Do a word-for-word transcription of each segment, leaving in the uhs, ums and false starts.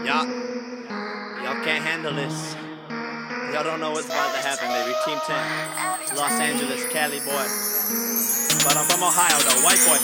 Y'all, y'all can't handle this. Y'all don't know what's about to happen, baby. Team ten, Los Angeles, Cali boy. But I'm from Ohio, though, white boy.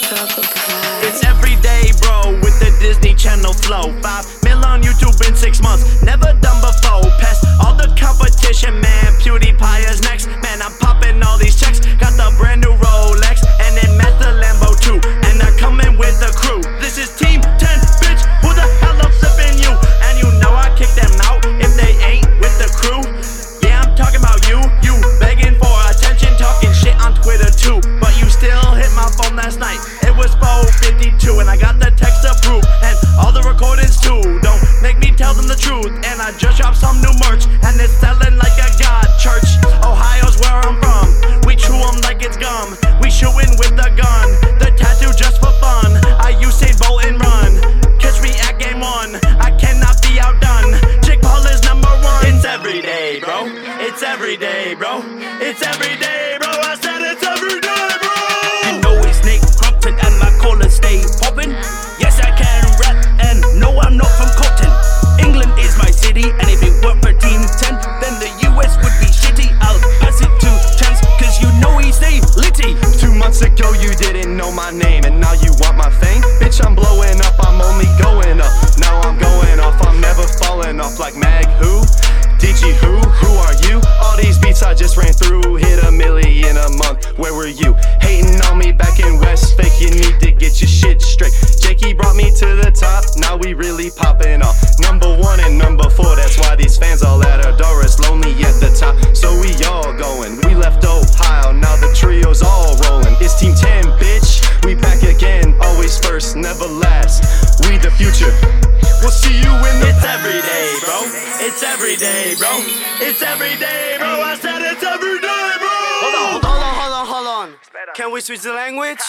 It's every day, bro, with the Disney Channel flow. Five mil on YouTube in six months, never done before. Past all the competition, man. PewDiePie is next, man. I'm popping all these checks. Got the brand new Rolex, and then met the Lambo too. And they're coming with the crew. This is Team ten, bitch. Who the hell I'm flipping you? And you know I kick them out if they ain't with the crew. Yeah, I'm talking about you. You begging for attention, talking shit on Twitter too. But you still hit my phone last night. It was four fifty-two, and I got the text approved, and all the recordings too. Don't make me tell them the truth. And I just dropped some new merch, and it's selling like a god church. Ohio's where I'm from. We chew 'em like it's gum. We shootin' with the gun. The tattoo just for fun. I Usain Bolt and run. Catch me at game one. I cannot be outdone. Jake Paul is number one. It's every day, bro. It's every day, bro. It's every day, bro. I said it's every day, bro. You know it's Nick Crompton and my collars stay poppin'. Yes, I can rap, and no, I'm not from Compton. England is my city, and if it weren't for Team ten, then the U S would be shitty. I'll pass it to Chance, cause you know he stay litty. Two months ago you didn't know my name, and now you want my fame? Bitch, I'm blowing up, I'm only going up. Now I'm going off, I'm never falling off like Mag who? D G who? Who are you? All these beats I just ran through, hit a milli in a month. Where were you? Hating on me back in West Fake, you need to get your shit straight. Jakey brought me to the top, now we really popping off. Number one and number four, that's why these fans all at our door. It's lonely at the top, so we all going. We left Ohio, now the trio's all rolling. It's Team ten, bitch, we back again. Always first, never last. We the future, we'll see you in the It's every day, bro. It's every day, bro. It's every day, bro. I said it's every day, bro. Hold on, hold on, hold on, hold on. Can we switch the language?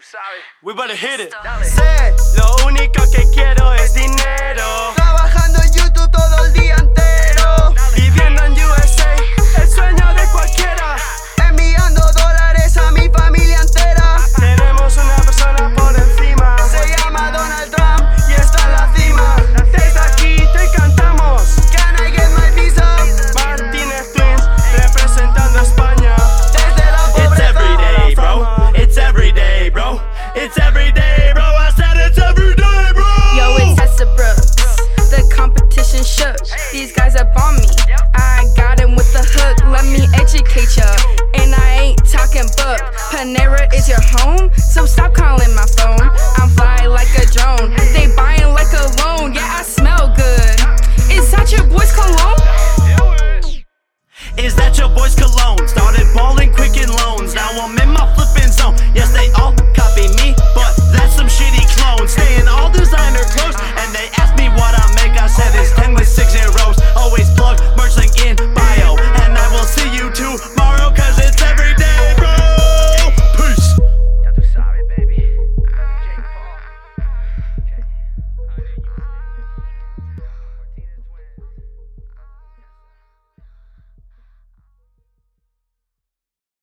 We better hit it. Sé, lo único que quiero es dinero. Trabajando en YouTube todo el día entero. Viviendo en U S A, el sueño de cualquiera. Enviando dólares a mi familia entera. Tenemos una persona por encima. Se llama Donald Trump y está en la cima. Desde aquí te cantamos. Can I get my visa? Martínez Twins representando a España. Desde la It's pobreza. every day, bro. It's every day, bro. It's every day, bro. I said it's every day, bro. Yo, it's Tessa Brooks. The competition shook. These guys up on me. I got him with the hook. Let me educate ya. And I ain't talking book. Panera is your home.